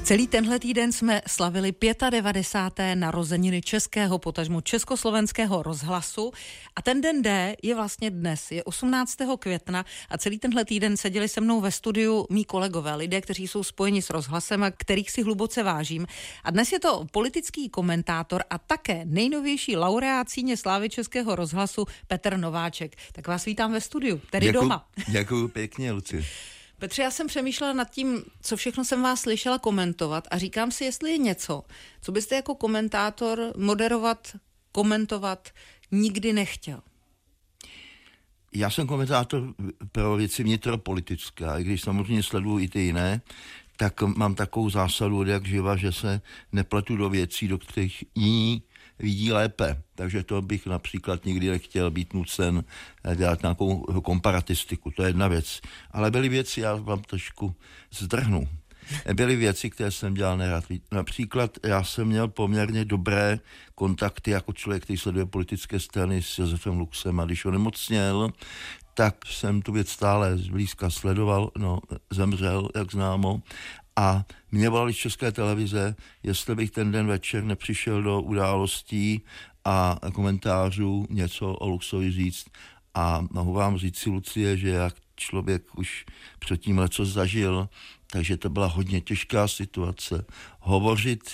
Celý tenhle týden jsme slavili 95. narozeniny českého, potažmo československého rozhlasu a ten den D je vlastně dnes, je 18. května a celý tenhle týden seděli se mnou ve studiu mý kolegové, lidé, kteří jsou spojeni s rozhlasem a kterých si hluboce vážím. A dnes je to politický komentátor a také nejnovější laureát Síně slávy českého rozhlasu Petr Nováček. Tak vás vítám ve studiu, tedy doma. Děkuju pěkně, Lucie. Petře, já jsem přemýšlela nad tím, co všechno jsem vás slyšela komentovat a říkám si, jestli je něco, co byste jako komentátor moderovat, komentovat nikdy nechtěl. Já jsem komentátor pro věci vnitropolitické, a i když samozřejmě sleduju i ty jiné, tak mám takovou zásadu od jak živa, že se nepletu do věcí, do kterých jiní vidí lépe. Takže to bych například nikdy nechtěl být nucen dělat nějakou komparatistiku, to je jedna věc. Ale byly věci, já vám trošku zdrhnu. Byly věci, které jsem dělal nerad. Například já jsem měl poměrně dobré kontakty jako člověk, který sleduje politické strany s Josefem Luxem, a když onemocněl, tak jsem tu věc stále zblízka sledoval, zemřel, jak známo, a mě volali z České televize, jestli bych ten den večer nepřišel do událostí a komentářů něco o Luxovi říct. A mohu vám říct si, Lucie, že jak člověk už předtím leco zažil, takže to byla hodně těžká situace. Hovořit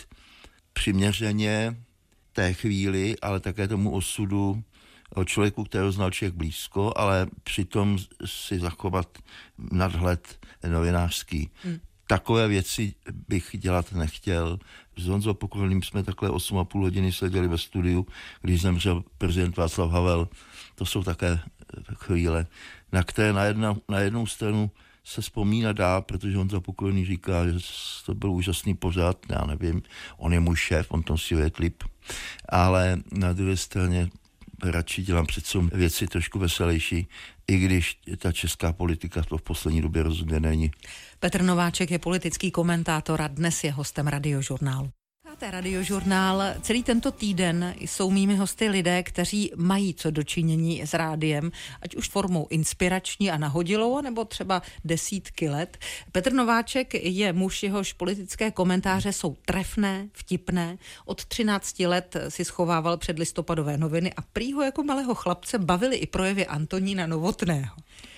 přiměřeně té chvíli, ale také tomu osudu o člověku, kterého znal člověk blízko, ale přitom si zachovat nadhled novinářský. Takové věci bych dělat nechtěl. S Honzou Pokorným jsme takhle 8,5 hodiny seděli ve studiu, když zemřel prezident Václav Havel. To jsou také chvíle, na které na jednou stranu se vzpomínat dá, protože Honza Pokorný říká, že to byl úžasný pořad, já nevím, on je můj šéf, on tom si klip, ale na druhé straně radši dělám přece věci trošku veselější, i když ta česká politika to v poslední době rozhodně není. Petr Nováček je politický komentátor a dnes je hostem Radiožurnálu. Radiožurnál. Celý tento týden jsou mými hosty lidé, kteří mají co dočinění s rádiem, ať už formou inspirační a nahodilou, nebo třeba desítky let. Petr Nováček je muž, jehož politické komentáře jsou trefné, vtipné. Od 13 let si schovával před listopadové noviny a prý ho jako malého chlapce bavili i projevy Antonína Novotného.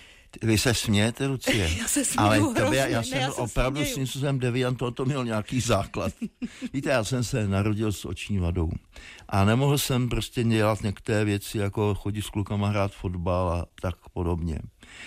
Vy se smějete, Lucie. Já se směju hrozně. Já jsem opravdu s tím způsobem deviant, to měl nějaký základ. Víte, já jsem se narodil s oční vadou a nemohl jsem prostě dělat některé věci, jako chodit s klukama hrát fotbal a tak podobně.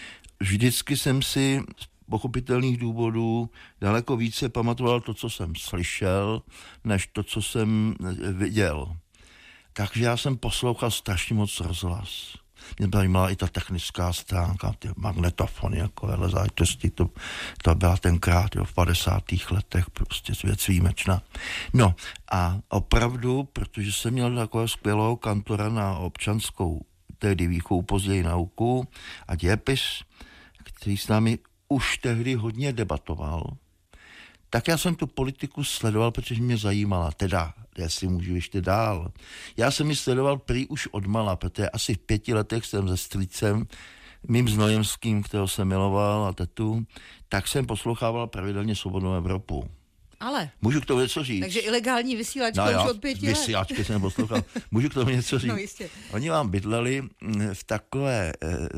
Vždycky jsem si z pochopitelných důvodů daleko více pamatoval to, co jsem slyšel, než to, co jsem viděl. Takže já jsem poslouchal strašně moc rozhlas. Mě zajímala i ta technická stránka, ty magnetofony, jako záležitosti, to byla tenkrát, v 50. letech prostě věc výjimečná. No a opravdu, protože jsem měl takového skvělého kantora na občanskou, tehdy výchovu, později nauku a dějepis, který s námi už tehdy hodně debatoval, tak já jsem tu politiku sledoval, protože mě zajímala, teda, jestli můžu ještě dál. Já jsem ji sledoval prý už odmala, protože asi v 5 letech jsem se strýcem, mým Znojemským, kterého jsem miloval a tetu, tak jsem poslouchával pravidelně Svobodnou Evropu. Ale. Můžu k tomu něco říct? Takže ilegální vysílačka už od 5 let. Vysílačky jsem poslouchal. Můžu k tomu něco říct? No jistě. Oni vám bydleli v takové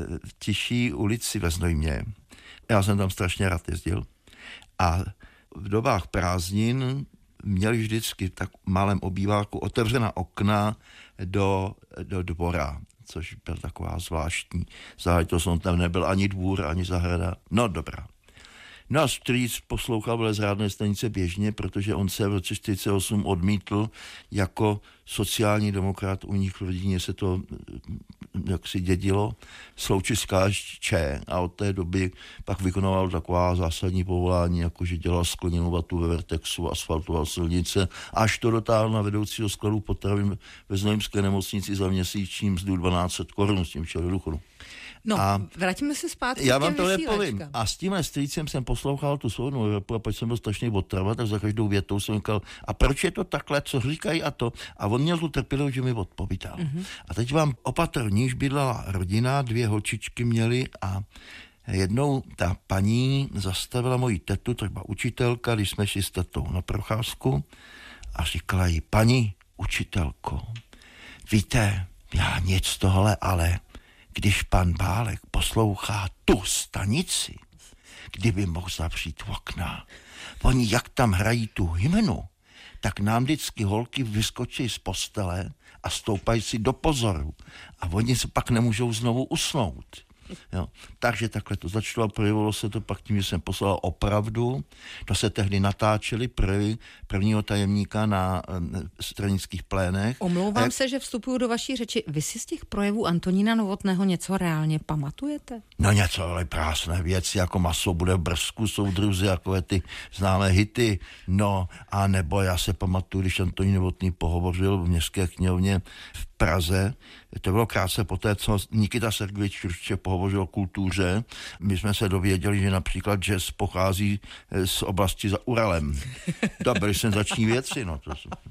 tiší ulici ve Znojmě. Já jsem tam strašně rád jezdil. A v dobách prázdnin měli vždycky v tak malém obýváku otevřená okna do dvora, což byl taková zvláštní záležitost. On tam nebyl ani dvůr, ani zahrada. No dobrá. No a strýc poslouchal velezrádné stanice běžně, protože on se v roce 1948 odmítl jako sociální demokrat, u nich v rodině se to jaksi dědilo, sloučit s KSČ a od té doby pak vykonával taková zásadní povolání, jako že dělal skleněnou vatu ve Vertexu, asfaltoval silnice, až to dotáhl na vedoucího skladu potravin ve Znojemské nemocnici za měsíční mzdu 1200 korun, s tím šel do důchodu. No, a vrátíme se zpátky. Já vám to nepovím. A s tímhle strýcem jsem poslouchal tu Svobodnou Evropu a pak jsem byl strašně otrvat, tak za každou větou jsem říkal, a proč je to takhle, co říkají a to? A on měl tu trpělivost, že mi odpovídal. A teď vám opatrně, když bydlela rodina, 2 holčičky měli a jednou ta paní zastavila moji tetu, to byla učitelka, když jsme šli s tetou na procházku a říkala jí, paní učitelko, víte, já nic tohle, ale když pan Bálek poslouchá tu stanici, kdyby mohl zavřít okna, oni jak tam hrají tu hymnu, tak nám vždycky holky vyskočí z postele a stoupají si do pozoru. A oni se pak nemůžou znovu usnout. Jo. Takže takhle to začalo a projevilo se to pak tím, že jsem poslal opravdu. To se tehdy natáčeli prvního tajemníka na stranických plénech. Omlouvám se, že vstupuju do vaší řeči. Vy si z těch projevů Antonína Novotného něco reálně pamatujete? No něco, ale krásné věci, jako Maso bude v Brzku, soudruzi, jako ty známé hity. No, a nebo já se pamatuju, když Antonín Novotný pohovořil v Městské knihovně v Praze. To bylo krátce poté, co Nikita Sergejevič určitě pohovořil o kultuře. My jsme se dověděli, že například jazz pochází z oblasti za Uralem. To byly senzační věci. No.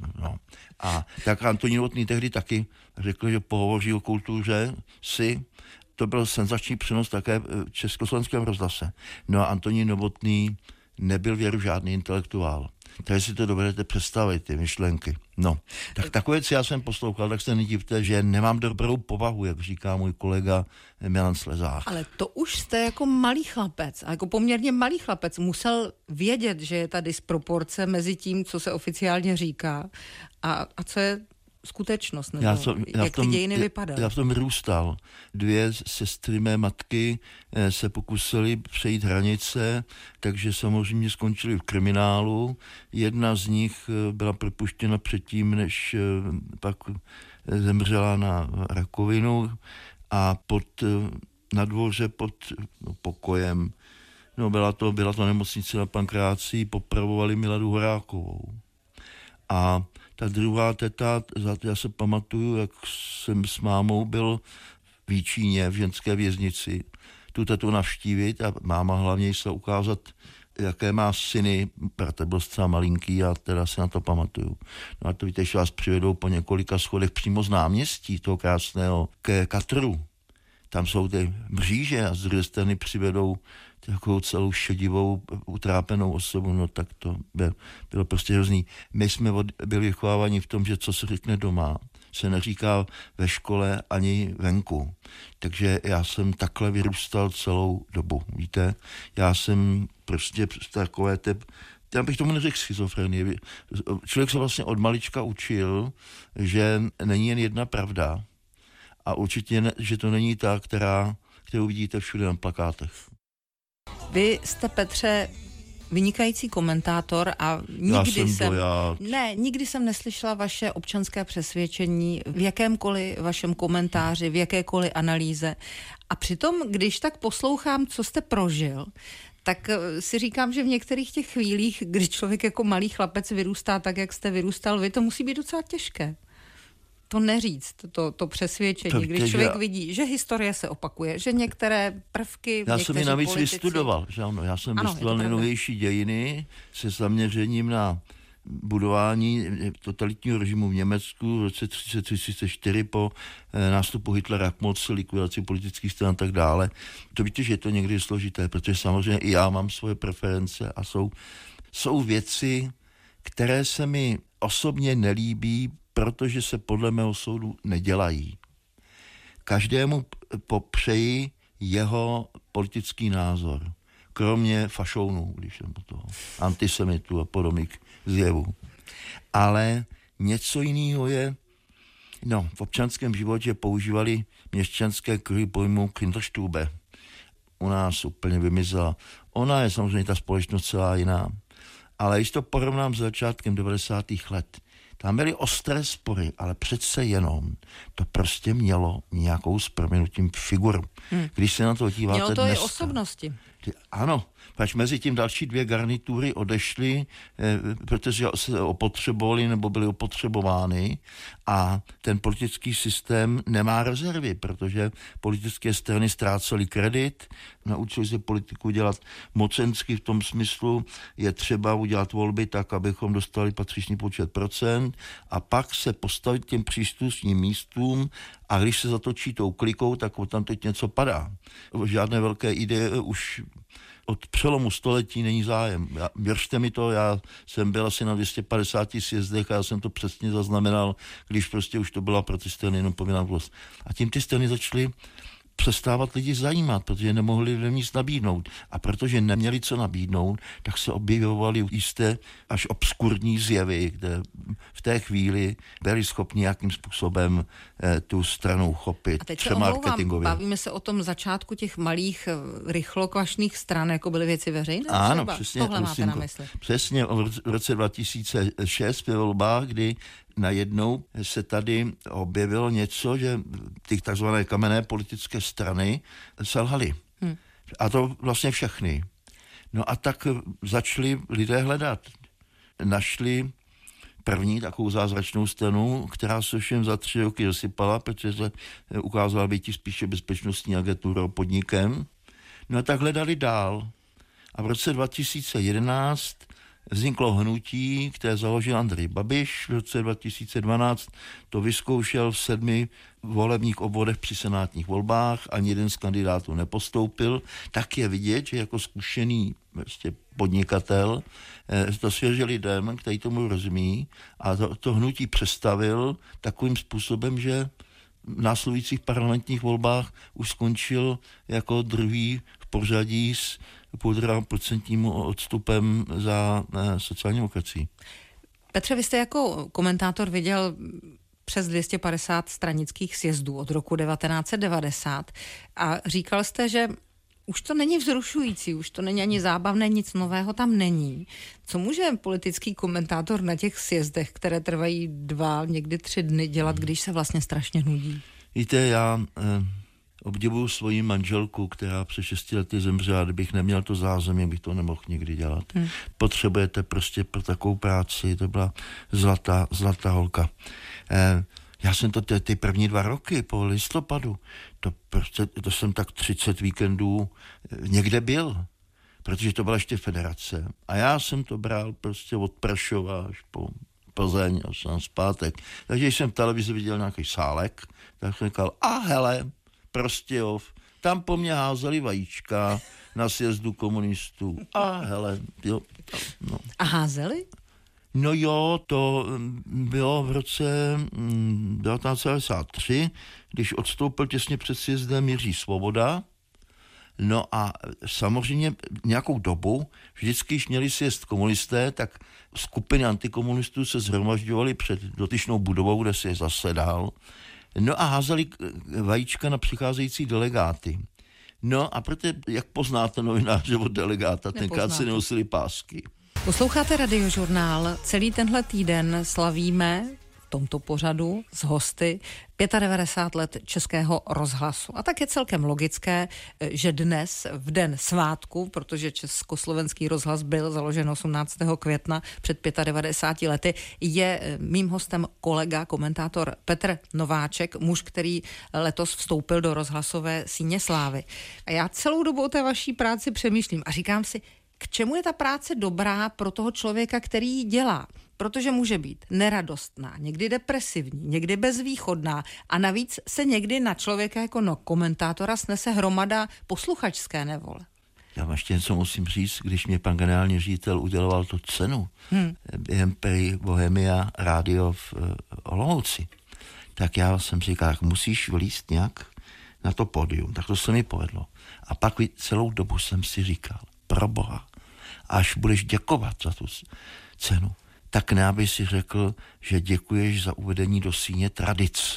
A tak Antonín Novotný tehdy taky řekl, že pohovoří o kultuře to byl senzační přenos také v Československém rozhlase. No a Antonín Novotný nebyl věru žádný intelektuál. Takže si to dovedete představit, ty myšlenky. No, tak takové věci já jsem poslouchal, tak se nedivte, že nemám dobrou povahu, jak říká můj kolega Milan Slezák. Ale to už jste jako malý chlapec, a jako poměrně malý chlapec musel vědět, že je ta disproporce mezi tím, co se oficiálně říká a co je skutečnost, nebo jak ty dějiny vypadaly. Já v tom vyrůstal. 2 sestry mé matky se pokusily přejít hranice, takže samozřejmě skončily v kriminálu. Jedna z nich byla propuštěna předtím, než pak zemřela na rakovinu a na dvoře pod pokojem. No, byla to nemocnice na Pankrácii, popravovali Miladu Horákovou. A ta druhá teta, já se pamatuju, jak jsem s mámou byl v Jíčíně, v ženské věznici, tu tetu navštívit a máma hlavně se ukázat, jaké má syny, bratr byl zcela malinký a teda se na to pamatuju. No a to víte, že vás přivedou po několika schodech přímo z náměstí toho krásného ke Katru. Tam jsou ty mříže a z druhé strany přivedou takovou celou šedivou, utrápenou osobu, no tak to bylo prostě hrozný. My jsme byli vychováváni v tom, že co se řekne doma, se neříká ve škole ani venku. Takže já jsem takhle vyrůstal celou dobu, víte. Já jsem prostě takové já bych tomu neřekl schizofrenie. Člověk se vlastně od malička učil, že není jen jedna pravda a určitě, že to není ta, kterou vidíte všude na plakátech. Vy jste, Petře, vynikající komentátor a nikdy jsem neslyšela vaše občanské přesvědčení v jakémkoliv vašem komentáři, v jakékoliv analýze. A přitom, když tak poslouchám, co jste prožil, tak si říkám, že v některých těch chvílích, kdy člověk jako malý chlapec vyrůstá tak, jak jste vyrůstal vy, to musí být docela těžké. To neříct, to přesvědčení, když člověk vidí, že historie se opakuje, že některé prvky... Já jsem ji navíc vystudoval, že ano, já jsem vystudoval nejnovější dějiny se zaměřením na budování totalitního režimu v Německu v roce 1933 po nástupu Hitlera k moci, likvidaci politických stran a tak dále. To víte, že je to někdy složité, protože samozřejmě i já mám svoje preference a jsou věci, které se mi osobně nelíbí, protože se podle mého soudu nedělají. Každému popřeji jeho politický názor, kromě fašounů, když jsem u toho, antisemitů a podobných zjevů. Ale něco jiného je, v občanském životě používali měšťanské kruhy pojmu Kinderstube. U nás úplně vymizela. Ona je samozřejmě ta společnost celá jiná. Ale když to porovnám s začátkem 90. let, tam byly ostré spory, ale přece jenom to prostě mělo nějakou s prominutím figuru. Když se na to díváte mělo to dneska, i osobnosti. Ano, pač mezi tím další 2 garnitury odešly, protože se opotřebovali nebo byly opotřebovány a ten politický systém nemá rezervy, protože politické strany ztrácely kredit, naučili se politiku dělat mocensky v tom smyslu, je třeba udělat volby tak, abychom dostali patřičný počet procent a pak se postavit těm příslušným místům a když se zatočí tou klikou, tak tam teď něco padá. Žádné velké ideje už od přelomu století není zájem. Věřte mi to, já jsem byl asi na 250 sjezdech a já jsem to přesně zaznamenal, když prostě už to byla pro ty strany jenom povinná vlast. A tím ty strany začaly přestávat lidi zajímat, protože nemohli lidem nic nabídnout. A protože neměli co nabídnout, tak se objevovaly jisté až obskurní zjevy, kde v té chvíli byli schopni nějakým způsobem tu stranu chopit. A teď se omlouvám, bavíme se o tom začátku těch malých rychlokvašných stran, jako byly Věci veřejné? Ano, přesně. Tohle máte na mysli. Přesně v roce 2006 ve volbách, kdy najednou se tady objevilo něco, že ty takzvané kamenné politické strany selhaly. A to vlastně všechny. No a tak začali lidé hledat. Našli první takovou zázračnou stranu, která se všem za 3 roky rozsypala, protože se ukázala být spíše bezpečnostní agenturou podnikem. No a tak hledali dál. A v roce 2011 vzniklo hnutí, které založil Andrej Babiš. V roce 2012 to vyzkoušel v 7 volebních obvodech při senátních volbách, ani jeden z kandidátů nepostoupil. Tak je vidět, že jako zkušený podnikatel to svěřil lidem, kteří tomu rozumí, a to hnutí představil takovým způsobem, že v následujících parlamentních volbách už skončil jako druhý v pořadí s 1,5% odstupem za sociální demokracii. Petře, vy jste jako komentátor viděl přes 250 stranických sjezdů od roku 1990 a říkal jste, že už to není vzrušující, už to není ani zábavné, nic nového tam není. Co může politický komentátor na těch sjezdech, které trvají 2, někdy 3 dny dělat, když se vlastně strašně nudí? Víte, já obdivuju svoji manželku, která před 6 lety zemřela, kdybych neměl to zázemí, bych to nemohl nikdy dělat. Potřebujete prostě pro takovou práci, to byla zlatá holka. Já jsem to ty první 2 roky po listopadu, to jsem tak 30 víkendů někde byl, protože to byla ještě federace. A já jsem to bral prostě od Prešova až po Plzeň až na zpátek. Takže když jsem v televizi viděl nějaký sálek, tak jsem říkal, a hele, Prostějov, tam po mně házeli vajíčka na sjezdu komunistů. A hele, jo. No. A házeli? No jo, to bylo v roce 1993, když odstoupil těsně před sjezdem Jiří Svoboda. No a samozřejmě nějakou dobu, vždycky, když měli sjezd komunisté, tak skupiny antikomunistů se shromažďovaly před dotyčnou budovou, kde se zasedal. No a házeli vajíčka na přicházející delegáty. No a protože, jak poznáte novináře od delegáta, tenkrát si nenosili pásky. Posloucháte Radiožurnál. Celý tenhle týden slavíme v tomto pořadu s hosty 95 let Českého rozhlasu. A tak je celkem logické, že dnes, v den svátku, protože Československý rozhlas byl založen 18. května před 95 lety, je mým hostem kolega, komentátor Petr Nováček, muž, který letos vstoupil do rozhlasové síně slávy. A já celou dobu o té vaší práci přemýšlím a říkám si, k čemu je ta práce dobrá pro toho člověka, který ji dělá? Protože může být neradostná, někdy depresivní, někdy bezvýchodná a navíc se někdy na člověka jako komentátora snese hromada posluchačské nevole. Já vám ještě něco musím říct, když mě pan generální ředitel uděloval tu cenu BMP Bohemia Radio v Olomouci, tak já jsem říkal, tak musíš vlízt nějak na to pódium. Tak to se mi povedlo. A pak celou dobu jsem si říkal, pro Boha, až budeš děkovat za tu cenu, tak ne, aby si řekl, že děkuješ za uvedení do síně tradic.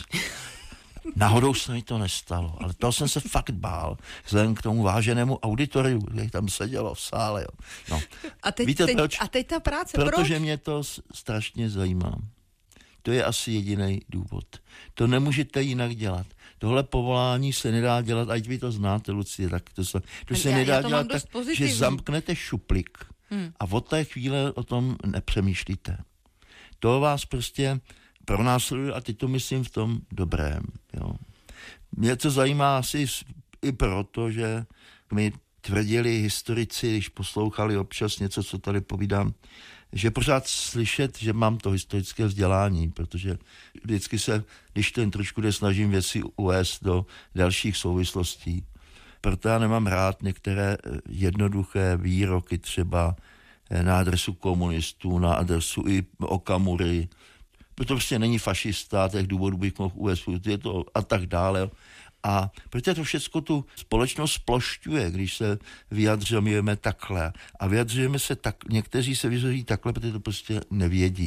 Náhodou se mi to nestalo, ale toho jsem se fakt bál, vzhledem k tomu váženému auditoriu, kde tam sedělo v sále. Jo. No. Víte proč? A teď ta práce, protože mě to strašně zajímá. To je asi jediný důvod. To nemůžete jinak dělat. Tohle povolání se nedá dělat, ať vy to znáte, Lucie, tak to se nedá dělat tak, že zamknete šuplík a od té chvíle o tom nepřemýšlíte. To vás prostě pronásleduje a teď to myslím v tom dobrém. Jo. Mě to zajímá asi i proto, že mi tvrdili historici, když poslouchali občas něco, co tady povídám, že pořád slyšet, že mám to historické vzdělání, protože vždycky se, když ten trošku snažím věci uvést do dalších souvislostí. Proto já nemám rád některé jednoduché výroky třeba na adresu komunistů, na adresu i Okamury. Proto prostě není fašista, těch důvodů bych mohl uvést, je to a tak dále. A protože to všechno tu společnost splošťuje, když se vyjadřujeme takhle. A vyjadřujeme se tak, někteří se vyjadřují takhle, protože to prostě nevědí.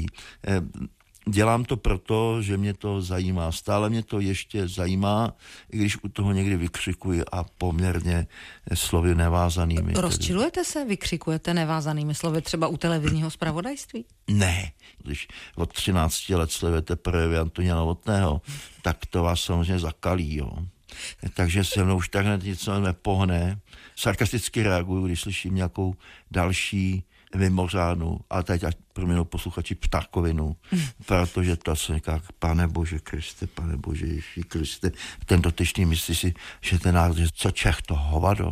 Dělám to proto, že mě to zajímá. Stále mě to ještě zajímá, i když u toho někdy vykřikuji a poměrně slovy nevázanými. Rozčilujete se? Vykřikujete nevázanými slovy třeba u televizního zpravodajství? Ne. Když od 13 let sledujete projevy Antonína Novotného, tak to vás samozřejmě zakalí, jo. Takže se mnou už takhle něco nepohne. Sarkasticky reaguju, když slyším nějakou další mimořádnou, a teď ať pro posluchači ptákovinu, protože to se říká, Pane Bože Ježíši Kriste, ten dotyčný myslí si, že ten národ, co Čech to hovado.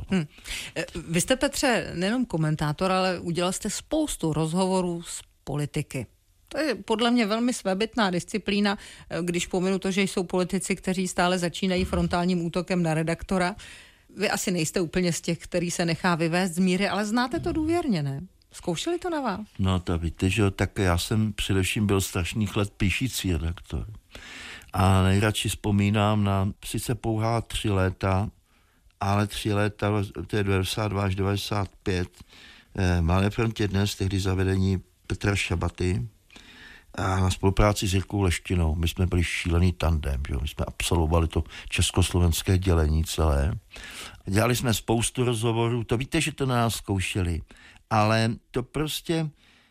Vy jste, Petře, nejenom komentátor, ale udělal jste spoustu rozhovorů s politiky. To je podle mě velmi svébytná disciplína, když pominu to, že jsou politici, kteří stále začínají frontálním útokem na redaktora. Vy asi nejste úplně z těch, který se nechá vyvést z míry, ale znáte to důvěrně, ne? Zkoušeli to na vás? No to víte, že tak já jsem především byl strašných let píšící redaktor. A nejradši vzpomínám na sice pouhá 3 léta, ale 3 léta, to je 92 až 95, Malé frontě dnes, tehdy zavedení Petra Šabaty, a na spolupráci s Jirkou Leštinou. My jsme byli šílený tandem, že? My jsme absolvovali to československé dělení celé. Dělali jsme spoustu rozhovorů, to víte, že to na nás zkoušeli, ale to prostě,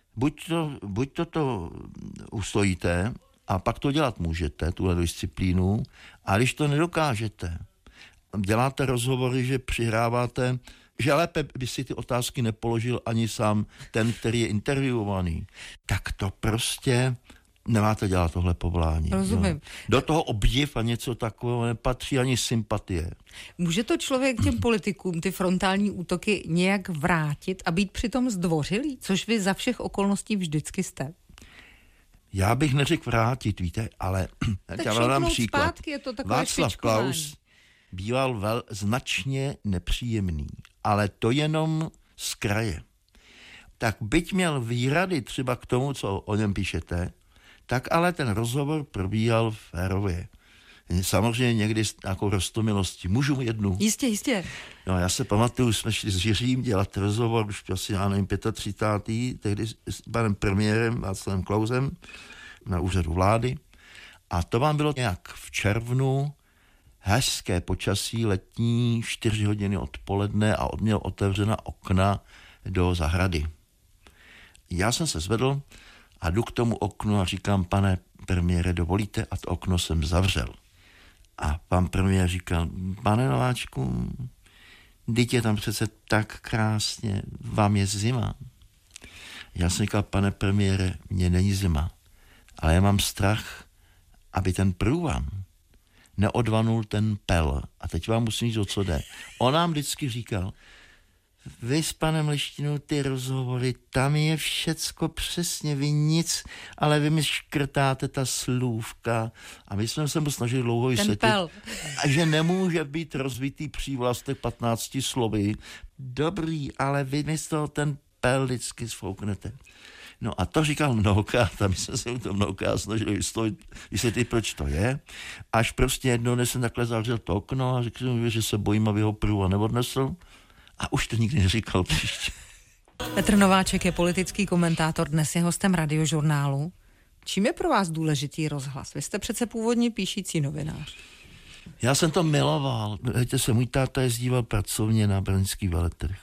buď to ustojíte a pak to dělat můžete, tuhle disciplínu, a když to nedokážete, děláte rozhovory, že přihráváte, že lépe by si ty otázky nepoložil ani sám ten, který je intervjuovaný, tak to prostě nemáte dělat tohle povolání. Rozumím. No. Do toho obdiv a něco takového nepatří ani sympatie. Může to člověk těm politikům ty frontální útoky nějak vrátit a být přitom zdvořilý, což vy za všech okolností vždycky jste? Já bych neřekl vrátit, víte, ale já vám dám příklad. Zpátky, je to takové Václav Klaus býval značně nepříjemný, ale to jenom z kraje. Tak byť měl výhrady třeba k tomu, co o něm píšete, tak ale ten rozhovor probíhal férově. Samozřejmě někdy s nějakou roztomilostí. Můžu jednu? Jistě. No, já se pamatuju, jsme šli s Jiřím dělat rozhovor, už asi, já nevím, 35. tehdy s panem premiérem Václavem Klausem na úřadu vlády. A to vám bylo nějak v červnu, hezké počasí, letní, 4 hodiny odpoledne a měl otevřena okna do zahrady. Já jsem se zvedl a jdu k tomu oknu a říkám, pane premiére, dovolíte? A to okno jsem zavřel. A pan premiér říkal, pane Nováčku, vždyť je tam přece tak krásně, vám je zima. Já jsem říkal, pane premiére, mně není zima, ale já mám strach, aby ten průvan neodvanul ten pel. A teď vám musím říct, o co jde. On nám vždycky říkal, vy s panem Leštinou ty rozhovory, tam je všecko přesně, vy nic, ale vy mi škrtáte ta slůvka. A my jsme se mu snažili dlouho vysvětlit, že nemůže být rozvitý přívlastek 15 slovy. Dobrý, ale vy mi z toho ten pel vždycky sfouknete. No a to říkal mnohokrát, a my jsme se mu to mnohokrát snažili vysvětlit, proč to je. Až prostě jednou dnes jsem takhle zavřel to okno a řekl jsem, že se bojím, aby ho průva neodnesl. A už to nikdy neříkal příště. Petr Nováček je politický komentátor, dnes je hostem Radiožurnálu. Čím je pro vás důležitý rozhlas? Vy jste přece původně píšící novinář. Já jsem to miloval. Víte se, můj táta jezdíval pracovně na brněnský veletrh.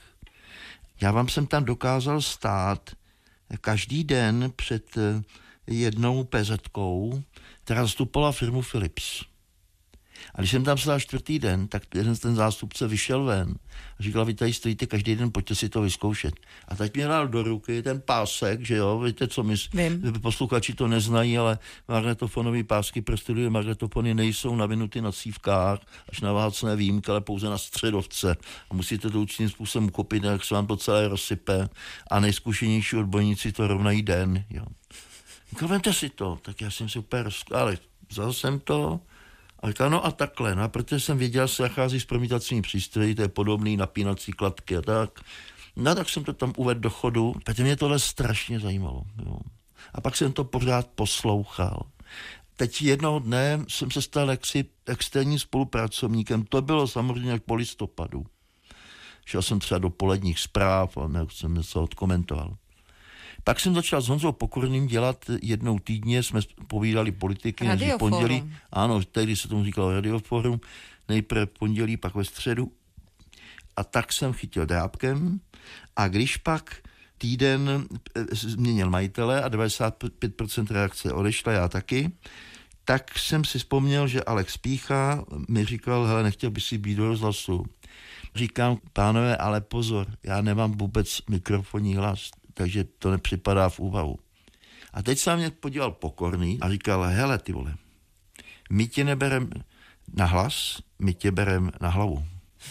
Já vám jsem tam dokázal stát každý den před jednou PZ-kou, která zastupovala firmu Philips. A když jsem tam stál 4. den, tak ten zástupce vyšel ven a říkal, vy tady stojíte každý den, pojďte si to vyzkoušet. A teď mě dal do ruky ten pásek, že jo, víte, co my posluchači to neznají, ale magnetofonové pásky pro studio magnetofony nejsou navinuty na cívkách, až na vácné výjimky, ale pouze na středovce. A musíte to určitým způsobem uchopit, jak se vám to celé rozsype a nejzkušenější odbojníci to rovnají den, jo. Vemte si to, tak já jsem si úplně ale vzal jsem to a říkal, no a takhle, no a protože jsem věděl, že se nachází s promítacími přístroji, to je podobný napínací kladky a tak. No tak jsem to tam uvedl do chodu, protože mě tohle strašně zajímalo. Jo. A pak jsem to pořád poslouchal. Teď jednoho dne jsem se stal jaksi externím spolupracovníkem, to bylo samozřejmě po listopadu. Šel jsem třeba do poledních zpráv a jsem něco odkomentoval. Pak jsem začal s Honzou Pokorným dělat jednou týdně, jsme povídali politiky. Radioforum. Ano, tehdy se tomu říkalo Radioforum, nejprve pondělí, pak ve středu. A tak jsem chytil drápkem a když pak týden změnil majitele a 95% reakce odešla, já taky, tak jsem si vzpomněl, že Alex Pícha mi říkal, hele, nechtěl by si být do rozhlasu. Říkám, pánové, ale pozor, já nemám vůbec mikrofonní hlas, takže to nepřipadá v úvahu. A teď se na mě podíval Pokorný a říkal, hele ty vole, my tě neberem na hlas, my tě berem na hlavu.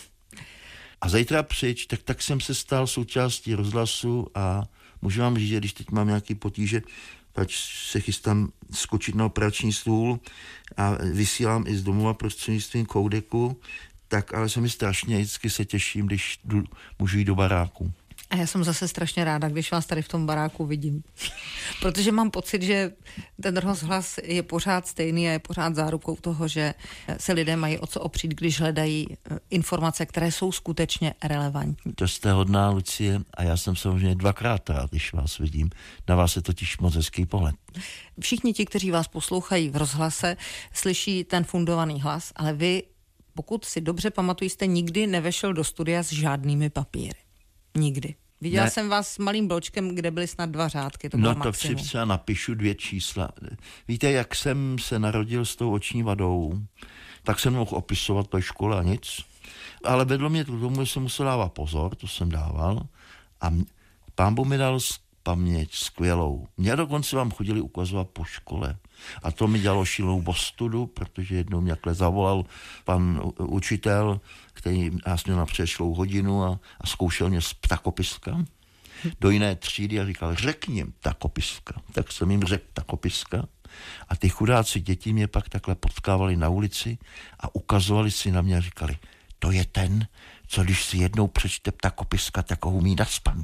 A zítra přijď, tak jsem se stal součástí rozhlasu a můžu vám říct, že když teď mám nějaký potíže, pač se chystám skočit na operační stůl a vysílám i z domova prostřednictvím koudeku, tak ale se mi strašně vždycky se těším, když můžu jít do baráku. A já jsem zase strašně ráda, když vás tady v tom baráku vidím. Protože mám pocit, že ten rozhlas je pořád stejný a je pořád zárukou toho, že se lidé mají o co opřít, když hledají informace, které jsou skutečně relevantní. To jste hodná, Lucie, a já jsem samozřejmě 2krát rád, když vás vidím. Na vás je totiž moc hezký pohled. Všichni ti, kteří vás poslouchají v rozhlase, slyší ten fundovaný hlas, ale vy, pokud si dobře pamatují, jste nikdy nevešel do studia s žádnými papíry. Nikdy. Viděl jsem vás s malým bločkem, kde byly snad 2 řádky. To no to si třeba napíšu 2 čísla. Víte, jak jsem se narodil s tou oční vadou, tak jsem mohl opisovat ve škole a nic. Ale vedlo mě to k tomu, že jsem musel dávat pozor, to jsem dával. A pán Bůh mi dal paměť skvělou. Mě dokonce vám chodili ukazovat po škole. A to mi dělalo šílenou ostudu, protože jednou mě zavolal pan učitel, který nás měl na přešlou hodinu a zkoušel mě z ptakopiska do jiné třídy a říkal, řekni ptakopiska. Tak jsem jim řekl ptakopiska. A ty chudáci děti mě pak takhle potkávali na ulici a ukazovali si na mě a říkali, to je ten, co když si jednou přečte ptakopiska, tak ho umí naspamět.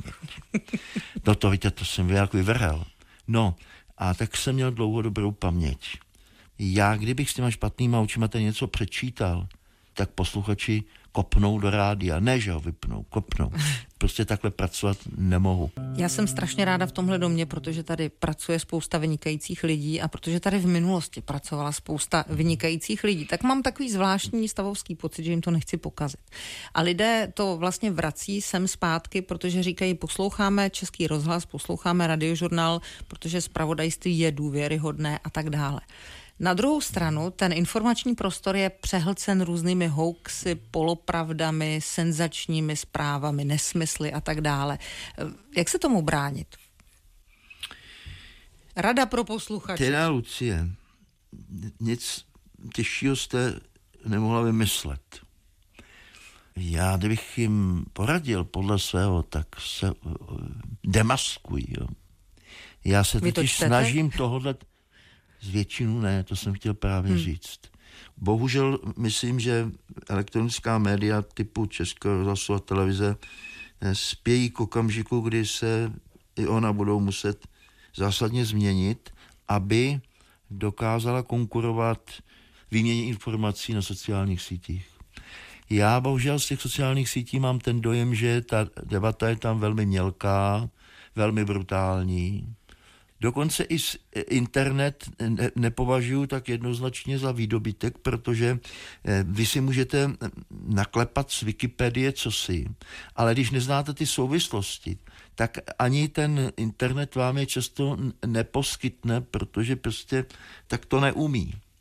No to víte, to jsem jak vyvrhel. No, a tak jsem měl dlouho dobrou paměť. Já, kdybych s těma špatnýma očima ten něco přečítal, tak posluchači kopnou do rádia. Ne, že ho vypnou, kopnou. Prostě takhle pracovat nemohu. Já jsem strašně ráda v tomhle domě, protože tady pracuje spousta vynikajících lidí a protože tady v minulosti pracovala spousta vynikajících lidí, tak mám takový zvláštní stavovský pocit, že jim to nechci pokazit. A lidé to vlastně vrací sem zpátky, protože říkají, posloucháme Český rozhlas, posloucháme Radiožurnál, protože zpravodajství je důvěryhodné a tak dále. Na druhou stranu, ten informační prostor je přehlcen různými hoaxy, polopravdami, senzačními zprávami, nesmysly a tak dále. Jak se tomu bránit? Rada pro posluchače. Teda, Lucie, nic těžšího jste nemohla vymyslet. Já, kdybych jim poradil podle svého, tak se demaskují. Jo. Já se totiž snažím tohle... Z většinu ne, to jsem chtěl právě říct. Bohužel myslím, že elektronická média typu Českého rozhlasu a televize spějí k okamžiku, kdy se i ona budou muset zásadně změnit, aby dokázala konkurovat výměně informací na sociálních sítích. Já bohužel z těch sociálních sítí mám ten dojem, že ta debata je tam velmi mělká, velmi brutální. Dokonce i internet nepovažuji tak jednoznačně za výdobytek, protože vy si můžete naklepat z Wikipedie cosi, ale když neznáte ty souvislosti, tak ani ten internet vám je často neposkytne, protože prostě tak to neumí.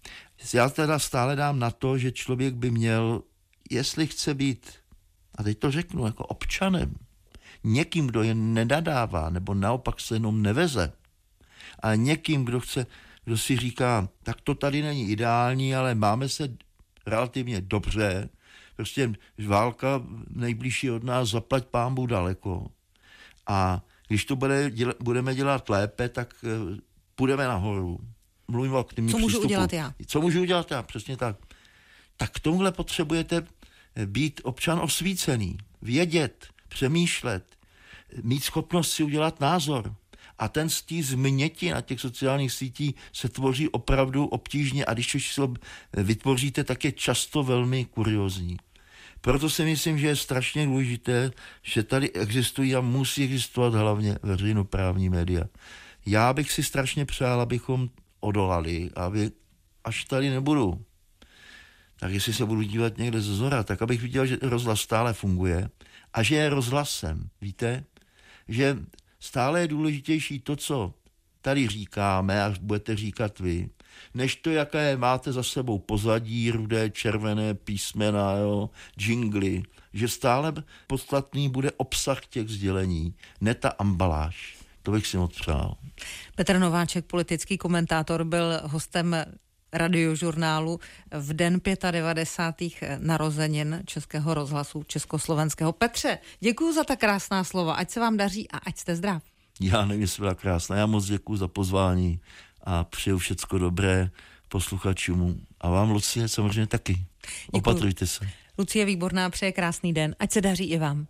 Já teda stále dám na to, že člověk by měl, jestli chce být, a teď to řeknu, jako občanem, někým, kdo je nedadává, nebo naopak se jenom neveze, a někým, kdo si říká, tak to tady není ideální, ale máme se relativně dobře, prostě válka nejbližší od nás, zaplať pánbůh daleko. A když to budeme dělat lépe, tak půjdeme nahoru. Mluvím o aktivním přístupu. Co můžu udělat já? Co můžu udělat já, přesně tak. Tak k tomuhle potřebujete být občan osvícený, vědět, přemýšlet, mít schopnost si udělat názor. A ten z té změti na těch sociálních sítích se tvoří opravdu obtížně a když už se vytvoříte, tak je často velmi kuriózní. Proto si myslím, že je strašně důležité, že tady existují a musí existovat hlavně veřejnoprávní média. Já bych si strašně přál, abychom odolali, až tady nebudu, tak jestli se budu dívat někde ze zora, tak abych viděl, že rozhlas stále funguje a že je rozhlasem. Víte, že stále je důležitější to, co tady říkáme, až budete říkat vy, než to, jaké máte za sebou pozadí, rudé, červené písmena, džingly, že stále podstatný bude obsah těch sdělení, ne ta ambaláž. To bych si moc přál. Petr Nováček, politický komentátor, byl hostem Radiožurnálu v den 95. narozenin Českého rozhlasu Československého. Petře, děkuju za ta krásná slova, ať se vám daří a ať jste zdrav. Já nevím, jestli byla krásná. Já moc děkuju za pozvání a přeju všecko dobré posluchačům. A vám, Lucie, samozřejmě taky. Děkuju. Opatrujte se. Lucie Výborná přeje krásný den, ať se daří i vám.